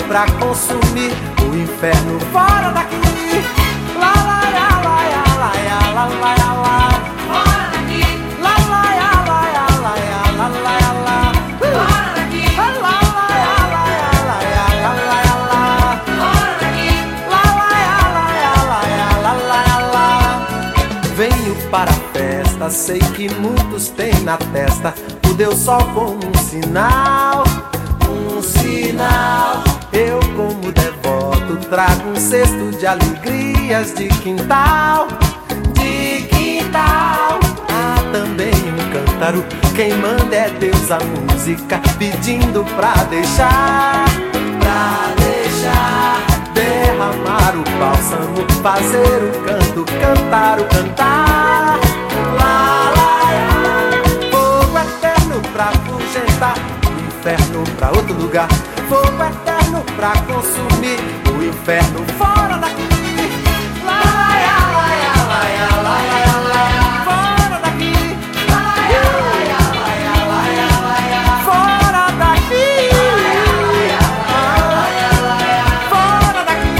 pra consumir o inferno fora daqui. Lá, lá, lá, lá, lá, lá, lá, lá, lá. Fora daqui, Lá, lá, lá, lá, lá, lá, lá, lá. fora daqui, Lá, lá, lá, lá, lá, lá, lá, lá. fora daqui. Lá, lá, lá, lá, lá, lá, lá. Venho para a festa, sei que muitos têm na testa o Deus Sol como um sinal, um sinal. Eu como devoto trago um cesto de alegrias de quintal, de quintal. Há também um cântaro, quem manda é Deus a música, pedindo pra deixar, derramar o bálsamo, fazer o canto, cantar o cantar. Lá, lá, lá. Fogo eterno pra afugentar o inferno pra outro lugar. Fogo eterno pra consumir o inferno fora daqui. Lá, lá, lá, lá, lá, lá, lá. Fora daqui. Lá, lá, lá, lá, lá, lá. Fora daqui. Fora daqui.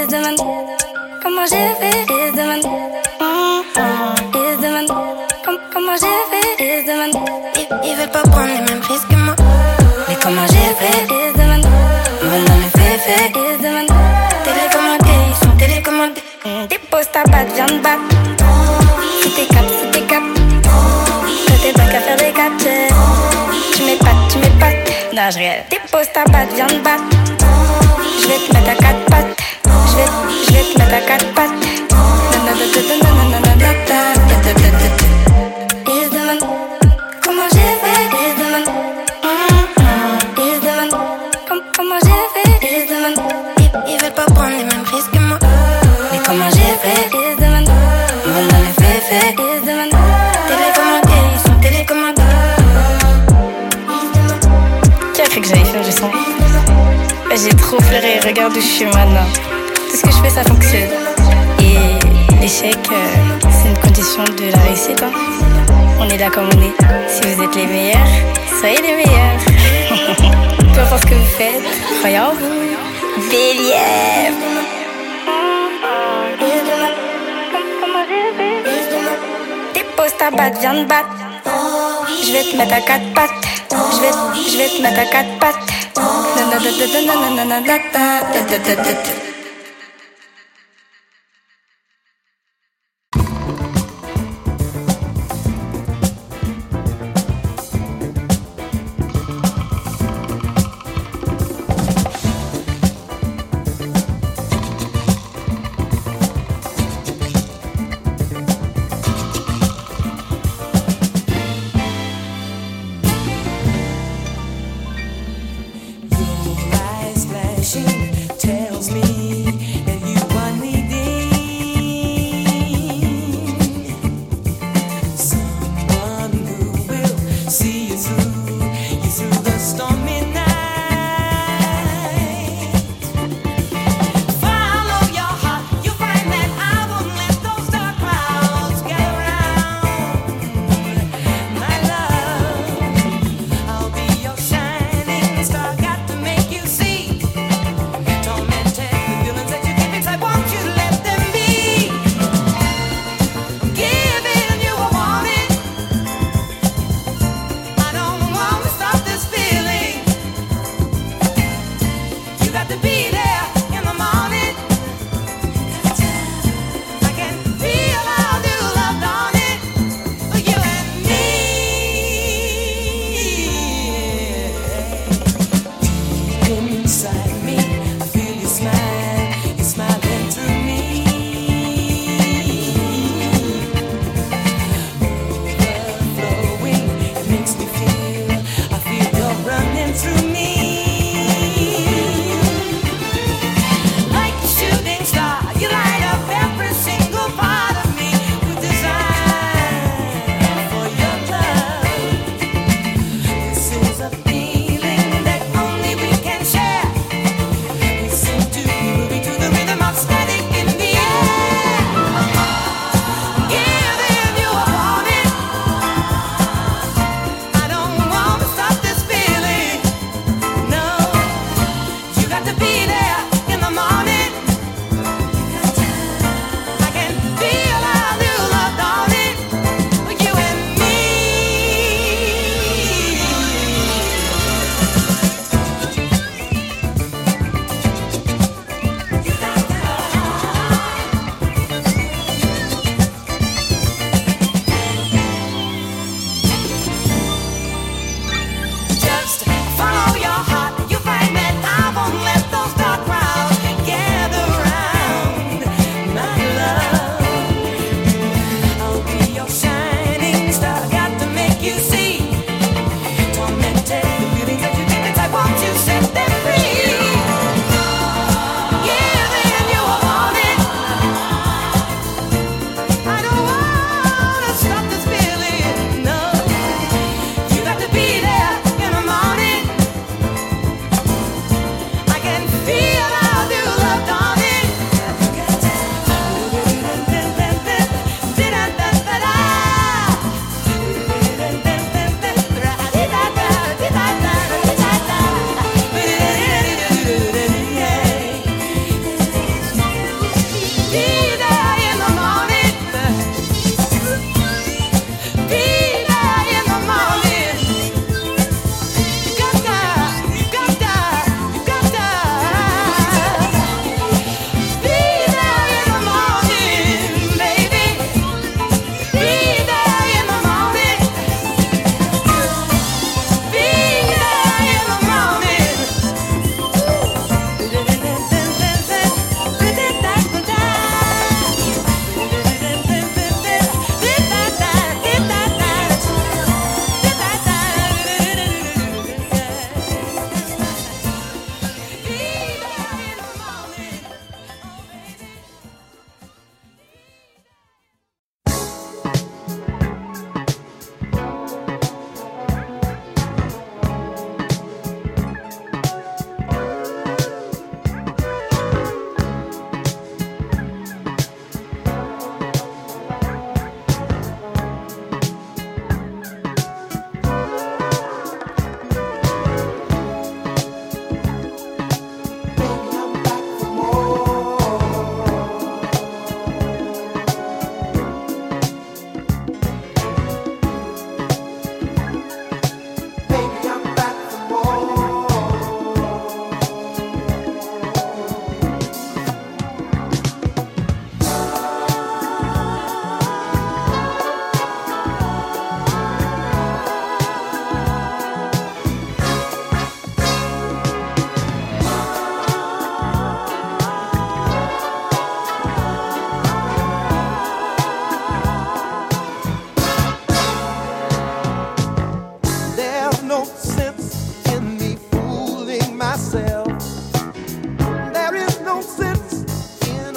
Ils se demandent comment j'ai fait. Ils se demandent. Ils se demandent comment j'ai fait. Ils se demandent. Ils veulent pas prendre les mêmes risques que moi. Mais comment j'ai fait. Ils se demandent. Ils veulent dans les faits. Ils se demandent. Télécommandés, ils sont télécommandés. Dépose ta batte, viens de battre. Si t'es cap, quand t'es pas qu'à faire des captures. Tu m'épates. Non, je rêve. Dépose ta batte, viens de battre. Je vais te mettre à quatre pattes. Je vais te mettre à quatre pattes. Ils se demandent comment j'ai fait. Ils se demandent. Ils se demandent comment j'ai fait. Ils se demandent. Ils veulent pas prendre les mêmes risques que moi. Mais comment j'ai fait. Ils se demandent. Ils veulent dans les faits. Ils se demandent. Télécommandés, ils sont télécommandés. Qui a cru que j'allais faire du son? J'ai trop fleuré, regarde où je suis maintenant. Tout ce que je fais, ça fonctionne. Et l'échec, c'est une condition de la réussite, hein. On est là comme on est. Si vous êtes les meilleurs, soyez les meilleurs. Peu importe ce que vous faites, croyez en vous. Bélier. Dépose ta batte, viens de battre. Je vais te mettre à quatre pattes. Je vais te mettre à quatre pattes. Tells me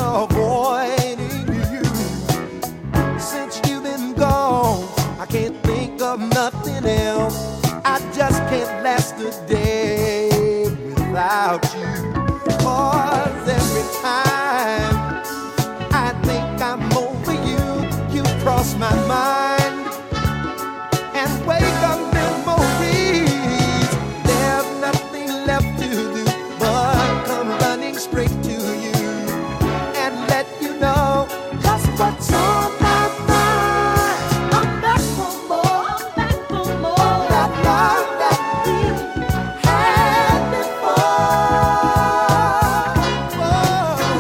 avoiding you. Since you've been gone, I can't think of nothing else. I just can't last a day without you. 'Cause every time I think I'm over you, you cross my mind and wake up memories. There's nothing left to do but come running straight to you and let you know just what's on my mind. I'm back for more, that love that we had before. Oh.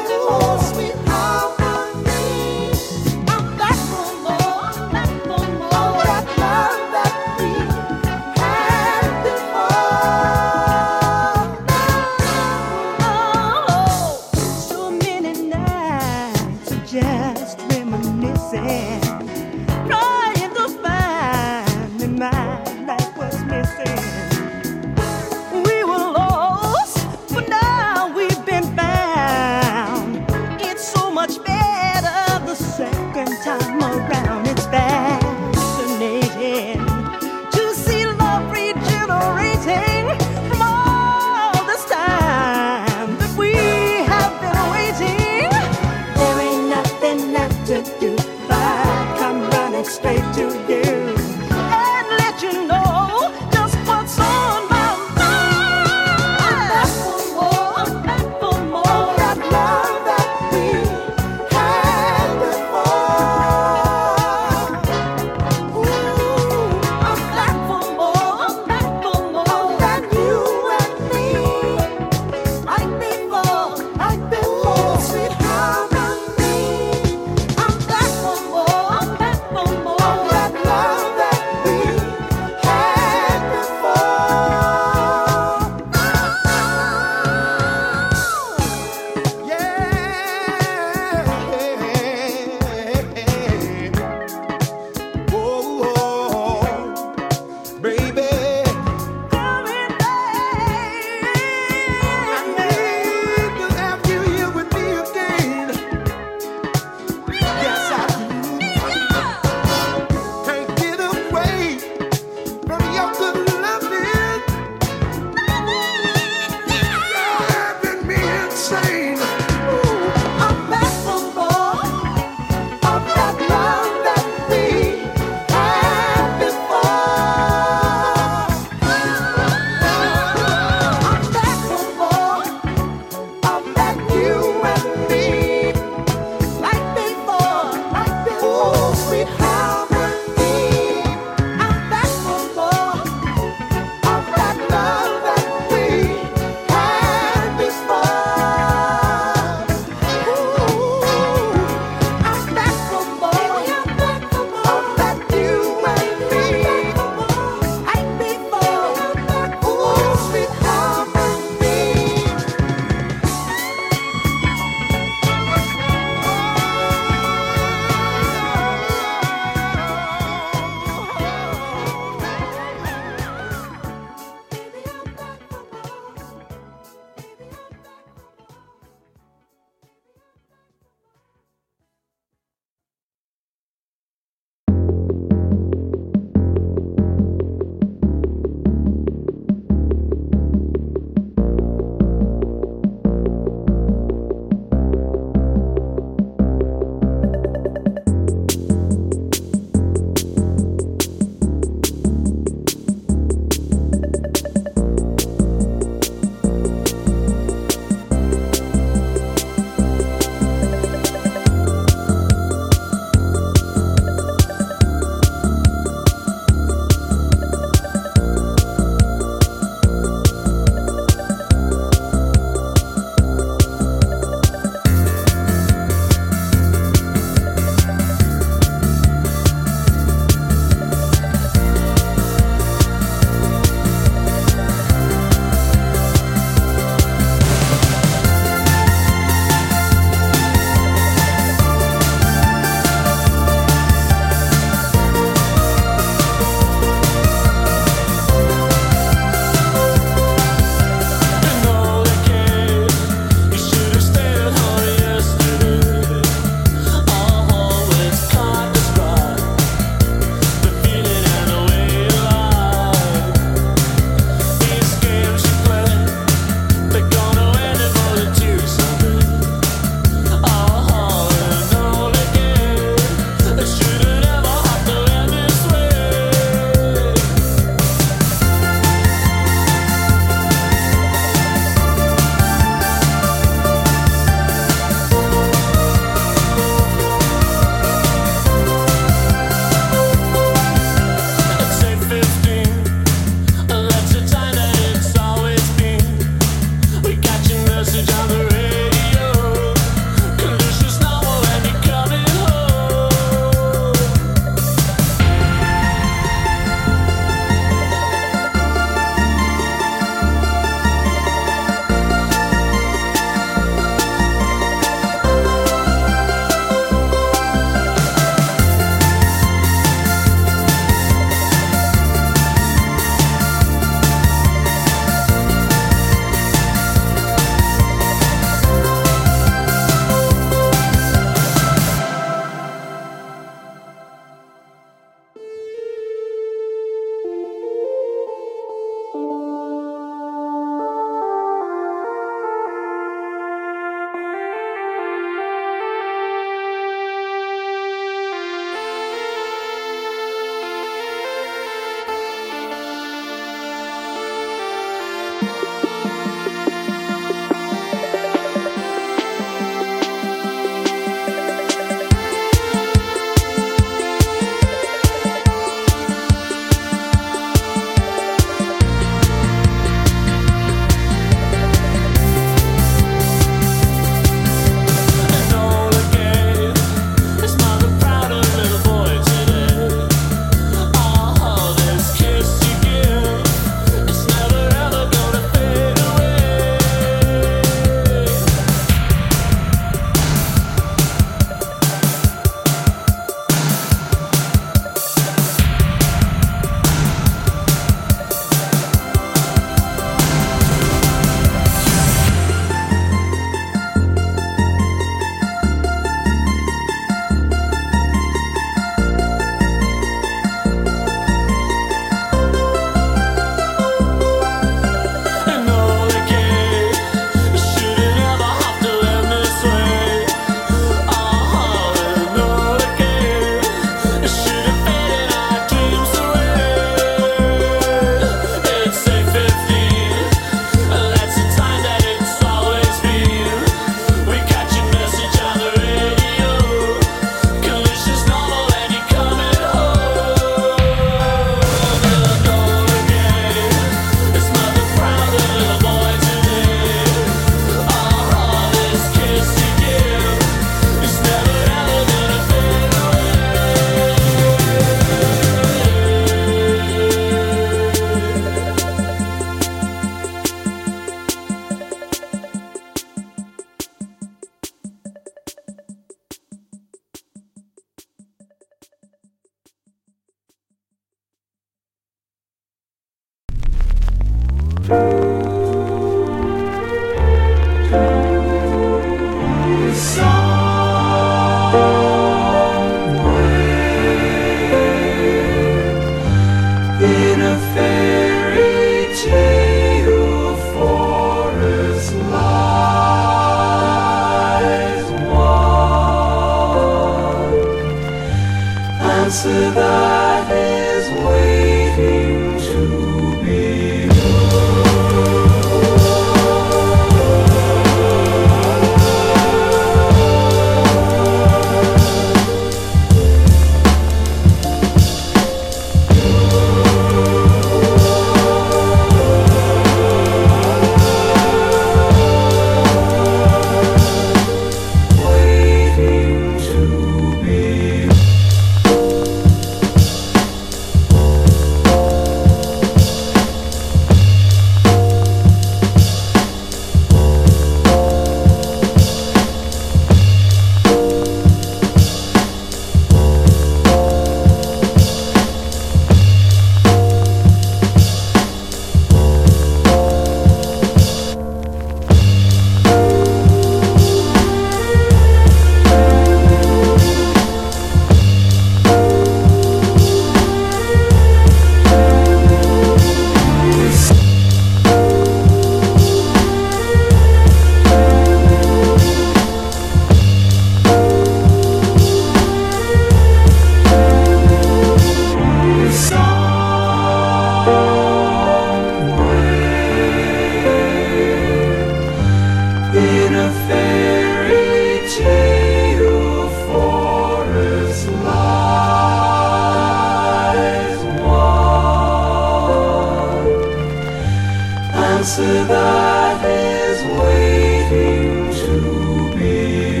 answer that is waiting to be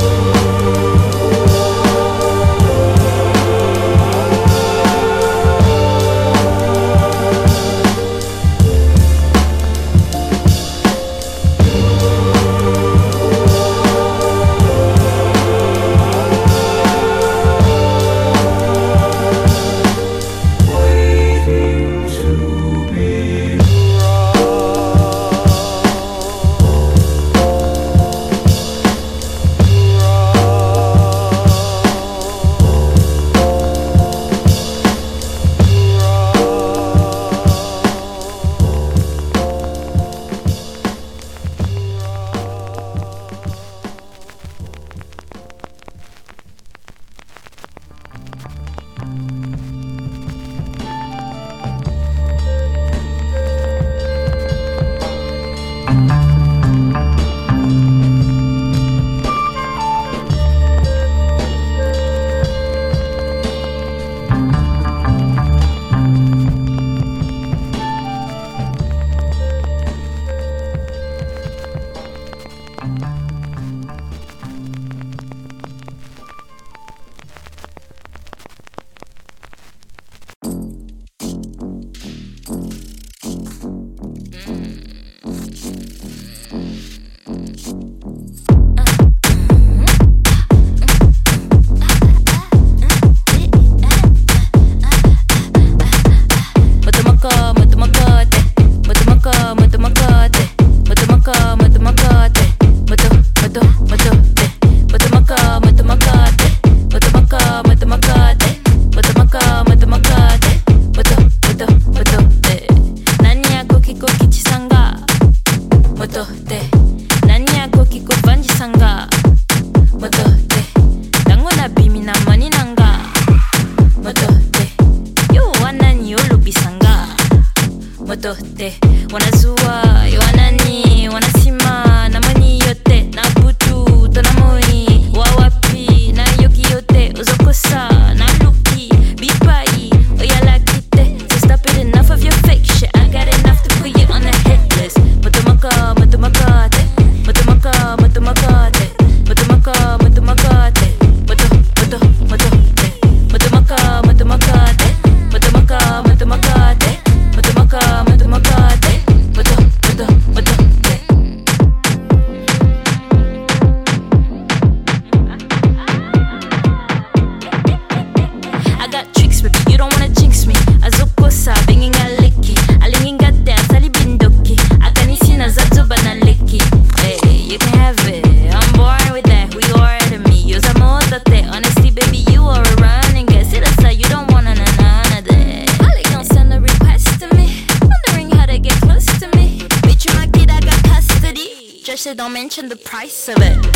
Don't mention the price of it.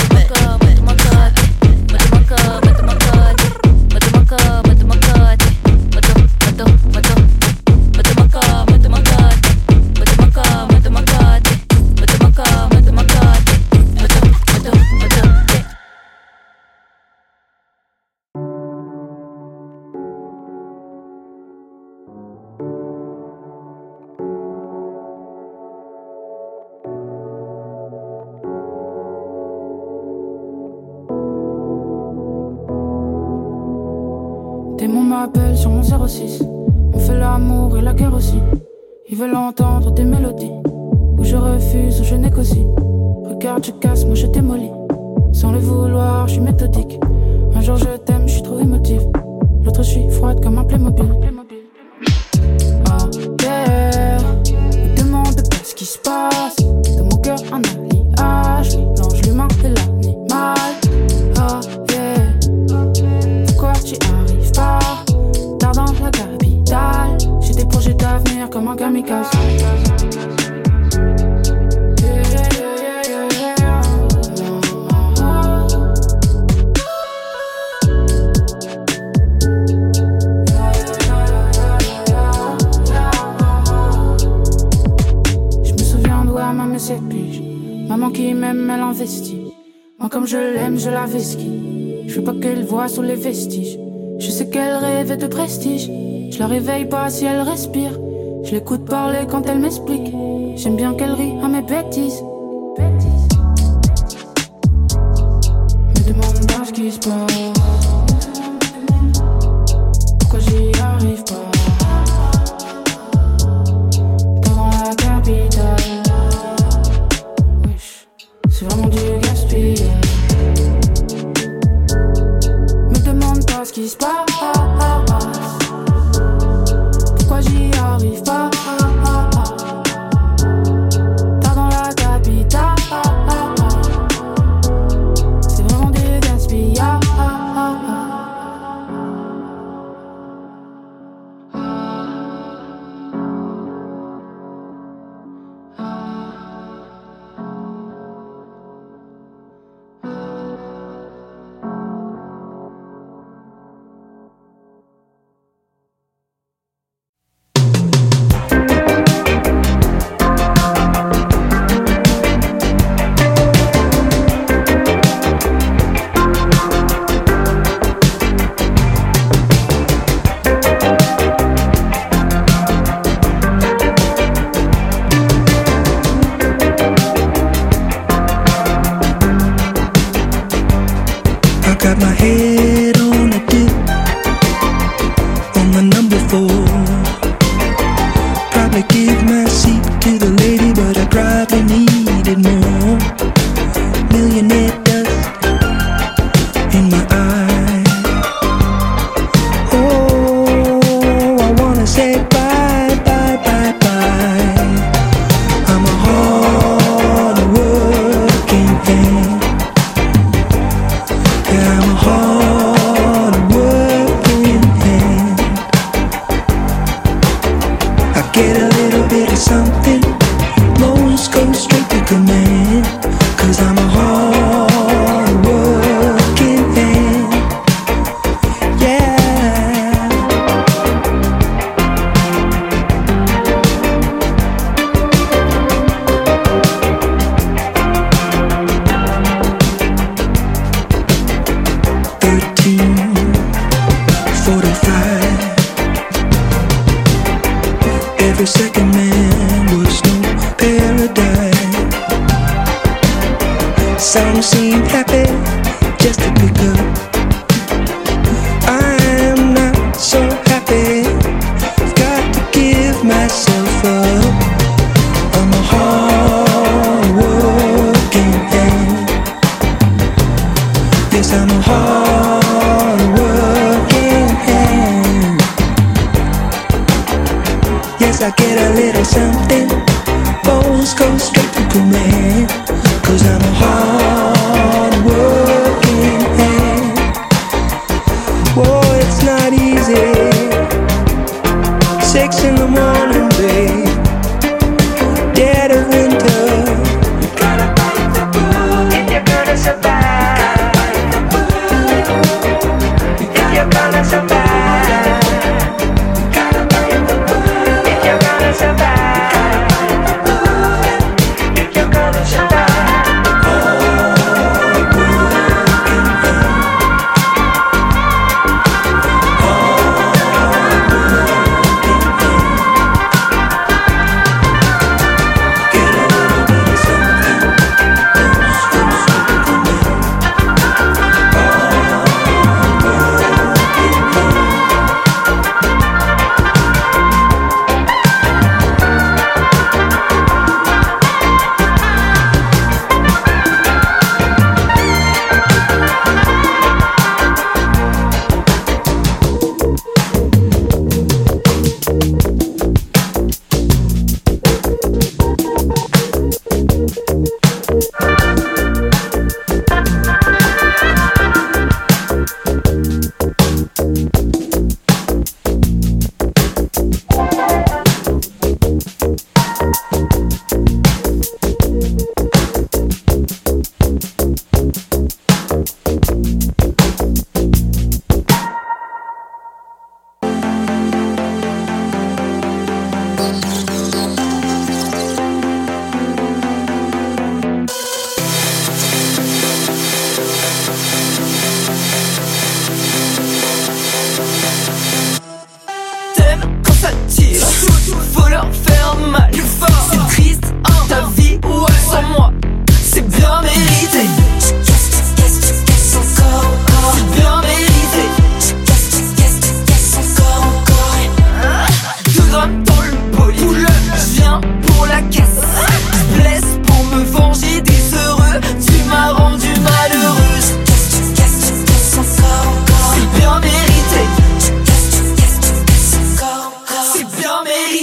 Démon m'appelle sur mon 06. On fait l'amour et la guerre aussi. Ils veulent entendre des mélodies où je refuse, où je négocie. Regarde, je casse, moi je démolis. Sans le vouloir, je suis méthodique. Un jour je t'aime, je suis trop émotive. L'autre je suis froide comme un Playmobil. Oh yeah, me demande pas ce qui se passe. Dans mon cœur un alliage, mélange l'humain et l'animal. Oh yeah, pourquoi tu arrives pas tard dans la capitale? J'ai des projets d'avenir comme un kamikaze. Maman qui m'aime, elle investit. Moi comme je l'aime, je la vesquille. Je veux pas qu'elle voie sous les vestiges. Je sais qu'elle rêvait de prestige. Je la réveille pas si elle respire. Je l'écoute parler quand elle m'explique. J'aime bien qu'elle rit à mes bêtises. Me demande pas ce qui se passe. Pourquoi j'y arrive pas? T'es dans la capitale. Wesh, c'est vraiment du gaspillage. Me demande pas ce qui se passe. Pourquoi j'y arrive pas? T'as dans la capitale. C'est vraiment du gaspillage. Got my head on a dip on the number 4. Probably give my seat to the lady, but I probably needed more. Millionaire dust in my eye. Oh, I wanna say bye, bye, bye, bye. I'm a hard working man. I'm a hard working man. I get a little bit of something, most go straight to command. Cause I'm a hard working man. Yeah. 13:45. Every second man was no paradise. Some seem happy just to pick up. I'm not so happy. I've got to give myself up. I'm a hard working man. Yes, I'm a hard working man. Yes, I get a little something, bones go straight to command. Cause I'm a hard working man. Whoa, it's not easy. 6 in the morning, babe, dead of winter. You gotta bite the bullet if you're gonna survive. If you're gonna survive, you gotta bite the bullet if you're gonna survive. If you're gonna survive.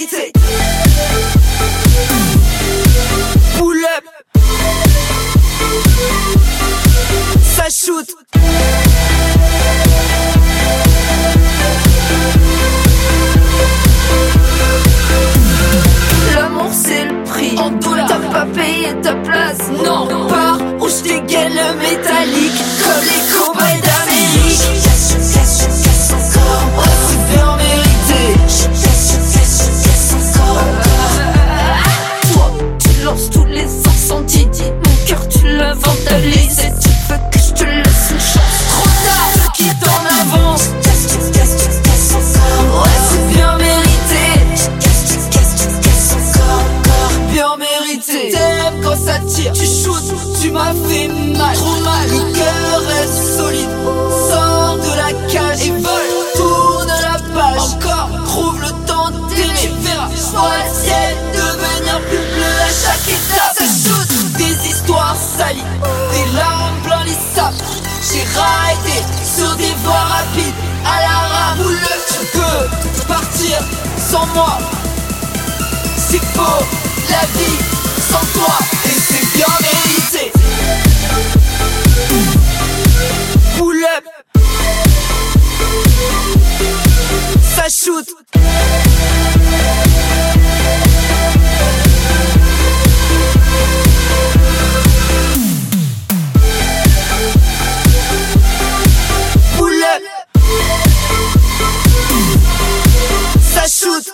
mérité. Pull up, ça shoot. L'amour c'est le prix, en dollars. T'as pas payé ta place, non. Pars où je dégaine le métallique, comme les cobayes d'Amérique. Ouais, c'est bien mérité. Toi, tu lances tous les incendies, dis mon cœur tu le vandalises. Et tu veux que je te laisse une chance. Trop tard, je quitte en avance. Ouais, c'est bien mérité. Bien mérité. T'aimes quand ça tire, tu shootes, tu m'as fait mal. Trop mal, le cœur reste solide. Sors de la cage et vole, tourne la page. Encore, trouve le temps d'aimer. Tu verras, je vois le ciel devenir plus bleu à chaque étape. Ça shoot, des histoires salies, des larmes plein les sables. J'ai raidé sur des voies rapides, à la rame. Où tu peux partir sans moi. C'est faux, la vie sans toi, et c'est bien mérité. Pull up, ça shoot. Pull up, ça shoot.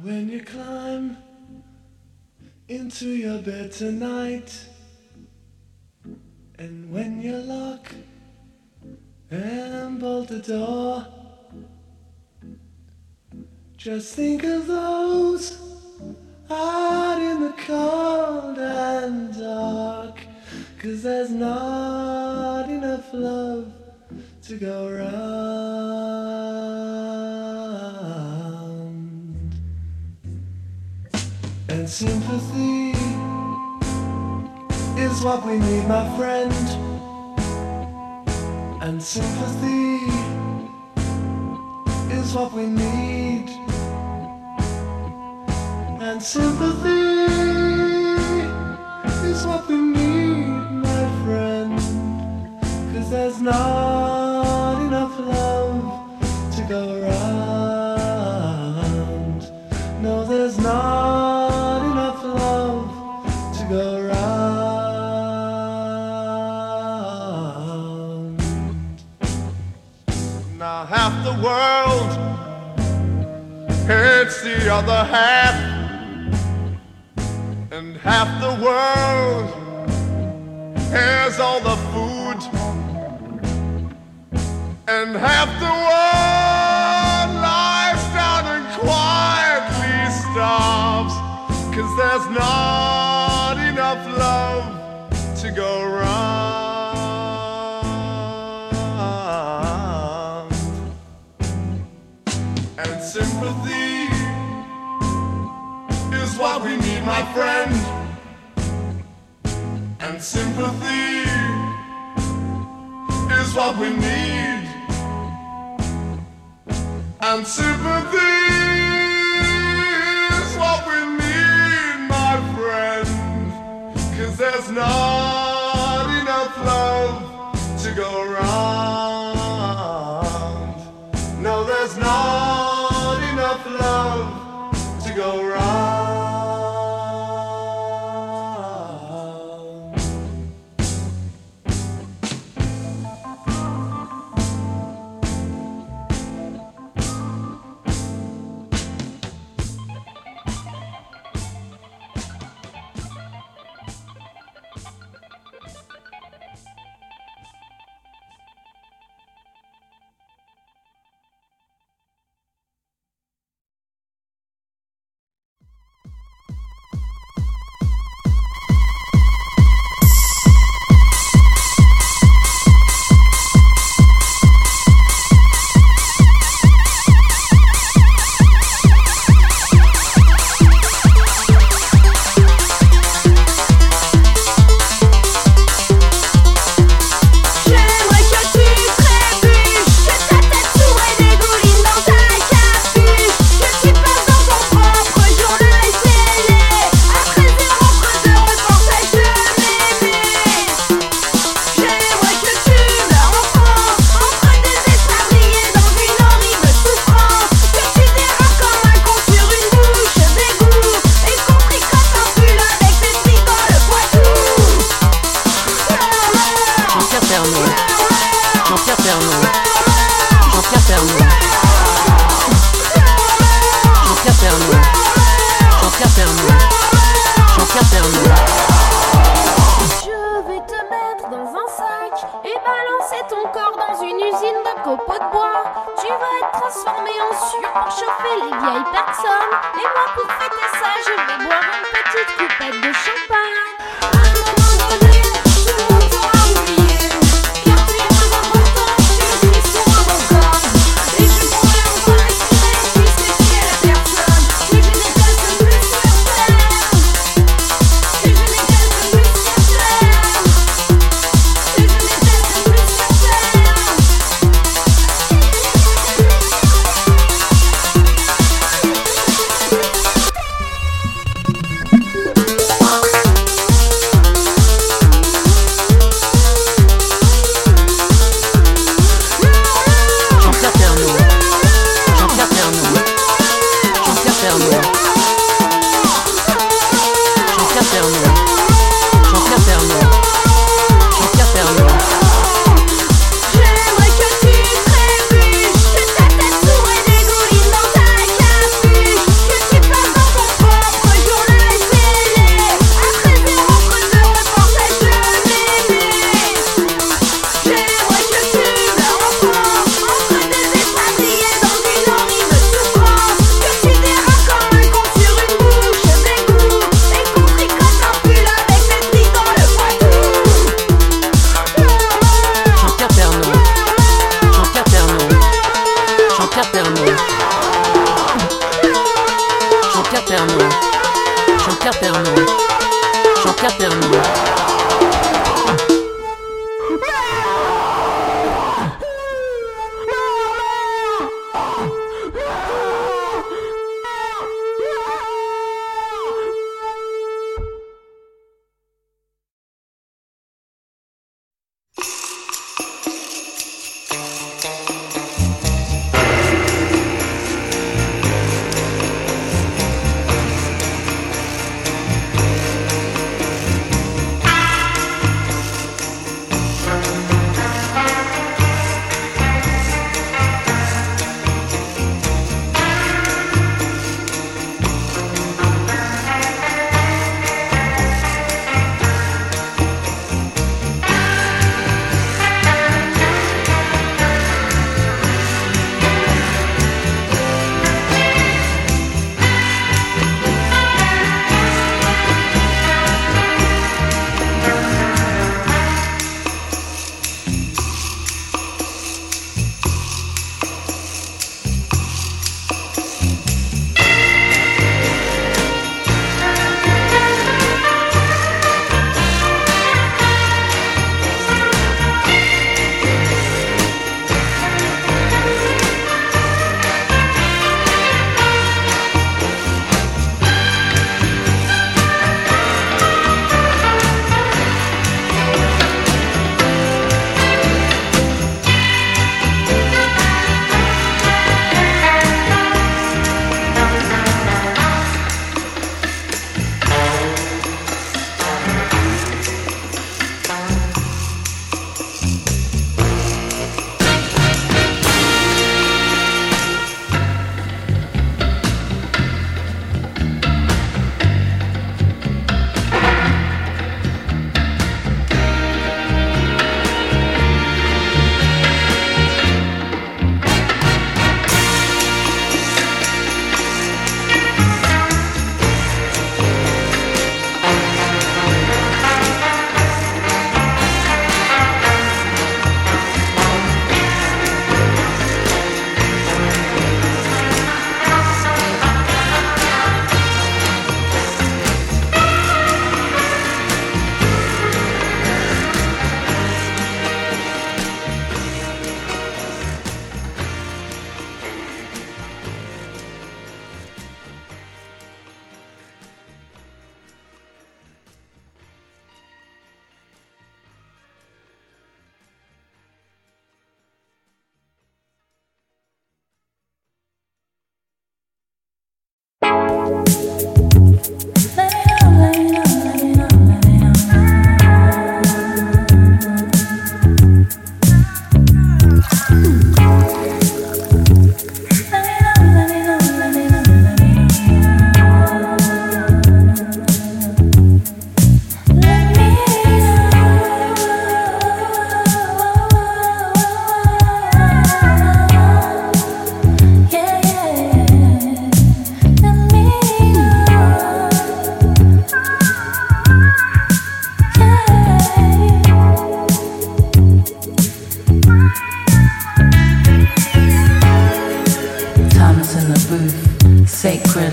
when you climb into your bed tonight, and when you lock and bolt the door, just think of those out in the cold and dark, 'cause there's not enough love to go round. And sympathy is what we need, my friend. And sympathy is what we need. And sympathy is what we need, my friend. 'Cause there's not enough love to go round. No, there's not enough love to go round. Now half the world hates the other half, and half the world has all the food, and half the world lies down and quietly starves, 'cause there's not enough love to go round. And sympathy is what we need, my friend. And sympathy is what we need. And sympathy is what we need, my friend. 'Cause there's not enough love to go round. No, there's not enough love to go round.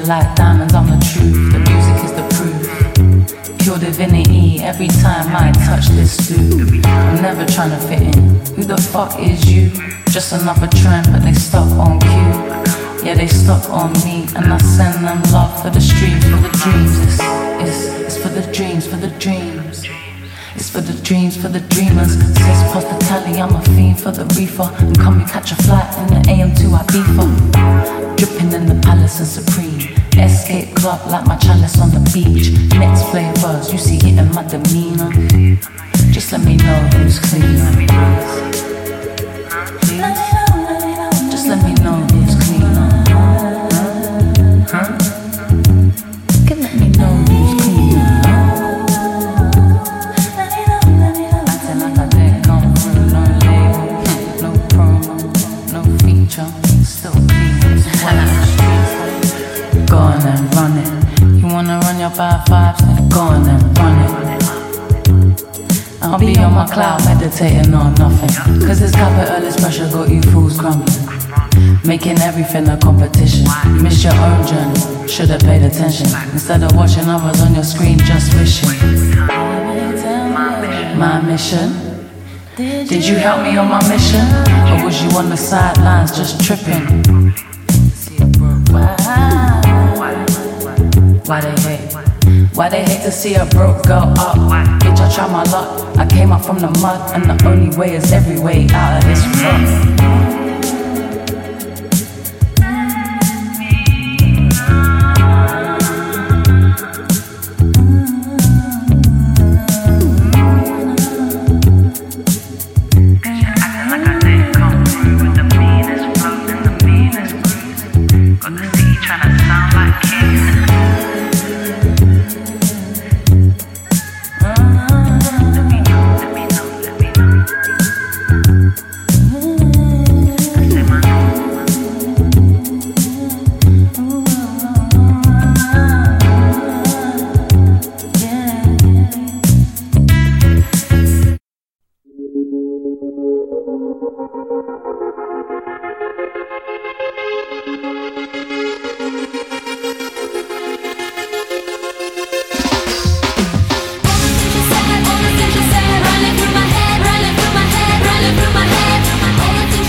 it like diamonds, I'm the truth. The music is the proof. Pure divinity, every time I touch this dude. I'm never trying to fit in. Who the fuck is you? Just another trend, but they stuck on cue. Yeah, they stuck on me, and I send them love for the streams, for the dreams. It's for the dreams, for the dreams. It's for the dreams, for the dreamers. Says past the tally, I'm a fiend for the reefer. And come and catch a flight in the AM to Ibiza. Dripping in the palace and supreme. Escape club like my chalice on the beach. Next flavors, you see it in my demeanor. Just let me know who's cleaner. Just let me know who's cleaner. Huh? Let me know who's cleaner. Acting like I didn't come through, no label, no promo, no feature, still clean. Go on and run it. You wanna run your 5-5s? Then go on and run it. I'll be on my cloud meditating on nothing. Cause this capitalist pressure got you fools crumbling. Making everything a competition. You missed your own journey, should've paid attention. Instead of watching others on your screen just wishing. My mission? Did you help me on my mission? Or was you on the sidelines just tripping? Why they hate? Why they hate to see a broke girl up? Bitch, I tried my luck. I came up from the mud, and the only way is every way out of this rut.